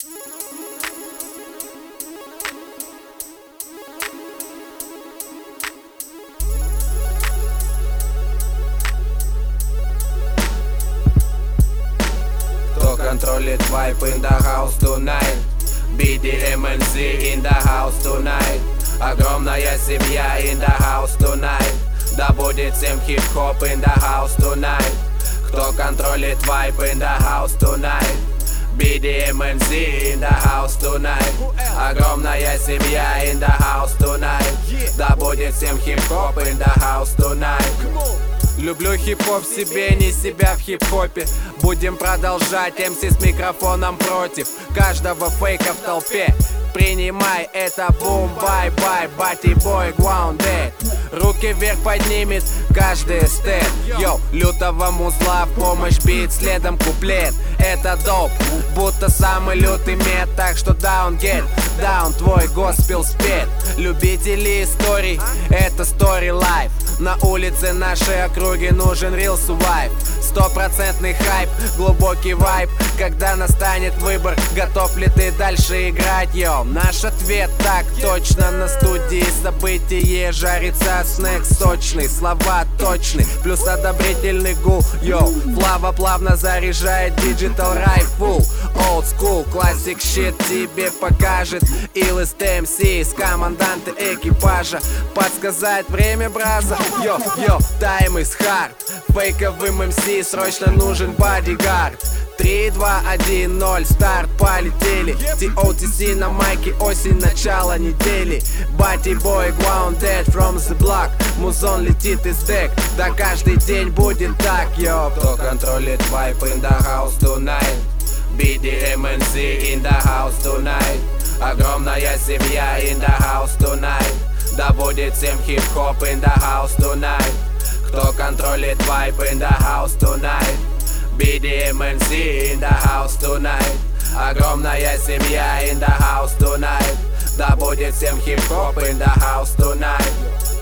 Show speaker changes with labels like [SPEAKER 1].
[SPEAKER 1] Кто контролит вайп in the house tonight? BDMNZ in the house tonight. Огромная семья in the house tonight. Да будет всем хип-хоп in the house tonight. Кто контролит вайп in the house tonight? BDMNZ in the house tonight. Огромная семья in the house tonight. Да будет всем хип-хоп in the house tonight. Люблю хип-хоп в себе, не себя в хип-хопе. Будем продолжать, МС с микрофоном против каждого фейка в толпе. Принимай это, бум, бай-бай, бати-бой, grounded. Руки вверх поднимет каждый степ. Йоу, лютого музла в помощь бит, следом куплет. Это доп, будто самый лютый мед. Так что down, get down, твой госпел спет. Любители историй, это story life. На улице нашей округи нужен real survive. Стопроцентный хайп, глубокий вайб. Когда настанет выбор, готов ли ты дальше играть, йоу? Наш ответ так точно на студии. Событие жарится, снэк сочный, слова точны, плюс одобрительный гул, йоу. Флава плавно заряжает digital rifle. Old school, classic shit тебе покажет Illest MC с команданты экипажа. Подсказать время, браза. Йо, тайм is hard. Фейковым MC срочно нужен бодигард. 3, 2, 1, 0, старт, полетели. TOTC на майке, осень, начало недели. Бати-бой, grounded from the block. Музон летит из дек, да каждый день будет так, йо. Кто контролит вайп in the house tonight? BDMNZ in the house tonight. Огромная семья in the house tonight. Да будет всем хип-хоп in the house tonight. Кто контролит вайп in the house tonight? BDMNZ in the house tonight. Огромная семья in the house tonight. Да будет всем хип-хоп in the house tonight.